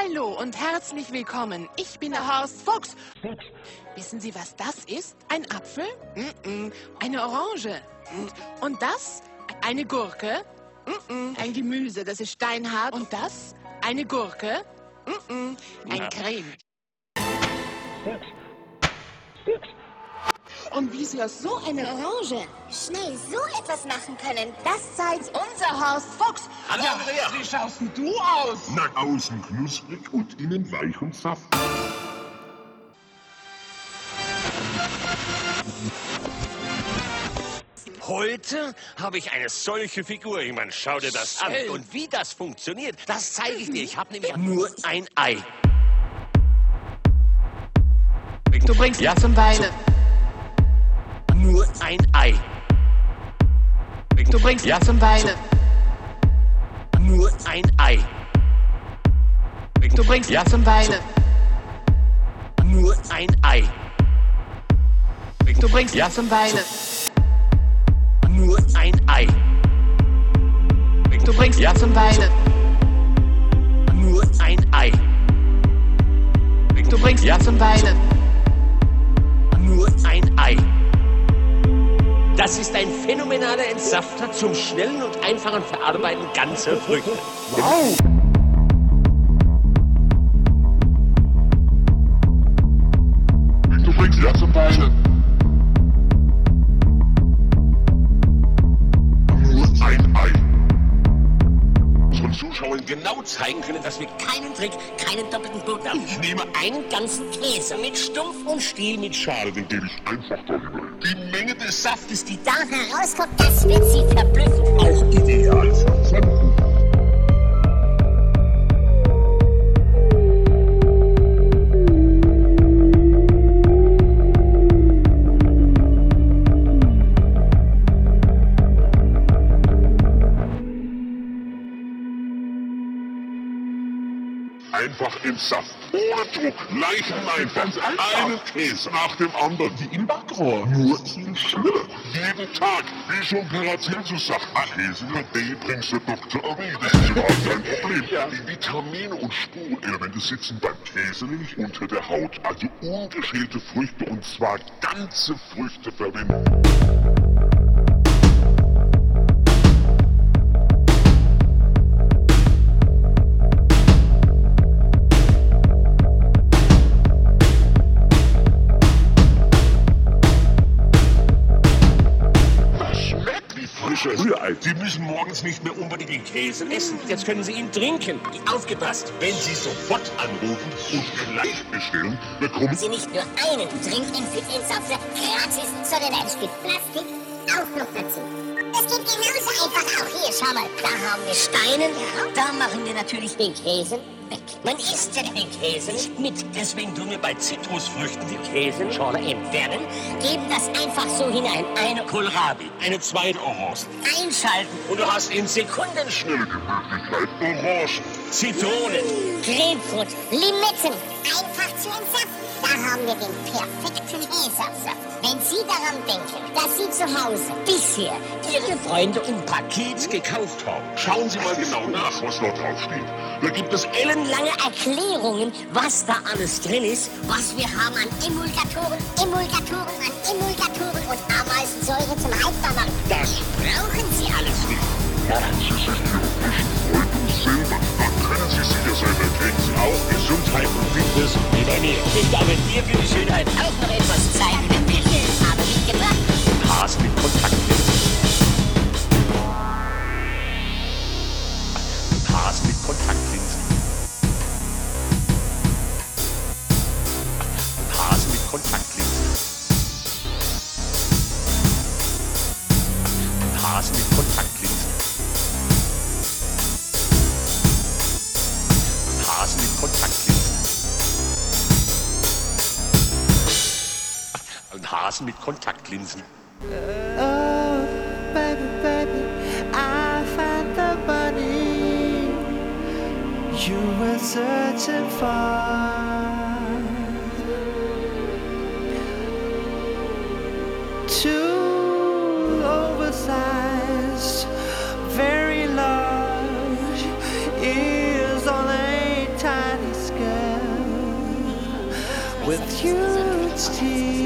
Hallo und herzlich willkommen. Ich bin der Horst Fuchs. Wissen Sie, was das ist? Ein Apfel? Eine Orange. Und das? Eine Gurke? Ein Gemüse, das ist steinhart. Und das? Eine Gurke? Ein Creme. Und wie Sie aus so einer Orange schnell so etwas machen können, das zeigt unser Horst Fuchs. Hallo, Andrea. Wie schaust denn du aus? Na, außen knusprig und innen weich und saftig. Heute habe ich eine solche Figur. Ich meine, schau dir das an. Und wie das funktioniert, das zeige ich dir. Ich habe nämlich nur ein Ei. Du bringst mich zum Weinen. Nur ein Ei. Du bringst mich zum Weinen. Nur ein Ei. Du bringst mich zum Weinen. Nur ein Ei. Du bringst mich zum Weinen. Nur ein Ei. Du bringst mich zum Weinen. Nur ein Ei. Du bringst mich zum Weinen. Nur ein Ei. Das ist ein phänomenaler Entsafter zum schnellen und einfachen Verarbeiten ganzer Früchte. Wow! Du bringst ja zum Weinen. Nur ein Ei. Unseren Zuschauern genau zeigen können, dass wir keinen Trick, keinen doppelten Boden haben. Ich nehme einen ganzen Käse mit Stumpf und Stiel mit Schale. Den gebe ich einfach darüber. Die Menge des Saftes, die da herauskommt, das wird Sie verblüffen. auch ideal für Pfannkuchen. Einfach im Saft. Ohne Druck. Leicht und einfach. Einen Käse nach dem anderen. Wie im Backrohr. Nur viel schneller. Jeden Tag. Wie schon Paracelsus sagt. Käse D bringst du Dr. Ami. Das ist überhaupt kein Problem. Die Vitamine und Spurenelemente sitzen beim Käsemilch unter der Haut. Also ungeschälte Früchte und zwar ganze Früchte verwenden. Rührei. Sie müssen morgens nicht mehr unbedingt den Käse essen. Jetzt können Sie ihn trinken. Aufgepasst, wenn Sie sofort anrufen Und gleich bestellen, bekommen Sie nicht nur einen Trinkinfusionsapfel gratis, sondern ein Stück Plastik auch noch dazu. Es geht genauso einfach auch hier. Schau mal, da haben wir Steine. Da machen wir natürlich den Käse weg. Man isst ja den Käse nicht mit. Deswegen tun wir bei Zitrusfrüchten die Käseschorle entfernen, Geben das einfach so hinein. eine Kohlrabi, eine zweite Orange Einschalten. und du hast in Sekunden schnelle Gemütlichkeit, Orangen. Zitronen. Grapefruit, Limetten, einfach zu entsaften. Da haben wir den perfekten Käseabsaft. Wenn Sie daran denken, dass Sie zu Hause bisher Ihre Freunde im Paket gekauft haben. Schauen Sie mal genau nach, was dort draufsteht. Da gibt es ellenlange Erklärungen, was da alles drin ist, was wir haben an Emulgatoren und Ameisensäure zum Haltbarmachen. Das Brauchen Sie alles nicht. Machen Sie sich Ihre Freunde selber. Dann können Sie sicher sein, dann kriegen Sie auch Gesundheit und Fitness. bei mir. Ich darf dir für die Schönheit Auch noch etwas zeigen, denn wir haben mitgebracht. Haas mit Kontaktlinsen. Haas mit Kontaktlinsen. Haas mit Kontaktlinsen. Haas mit Kontaktlinsen. Haas mit Kontaktlinsen. Ein Hasen mit Kontaktlinsen. Oh, baby, baby, I found the money you were searching for. Two oversized, very large ears on a tiny with huge teeth.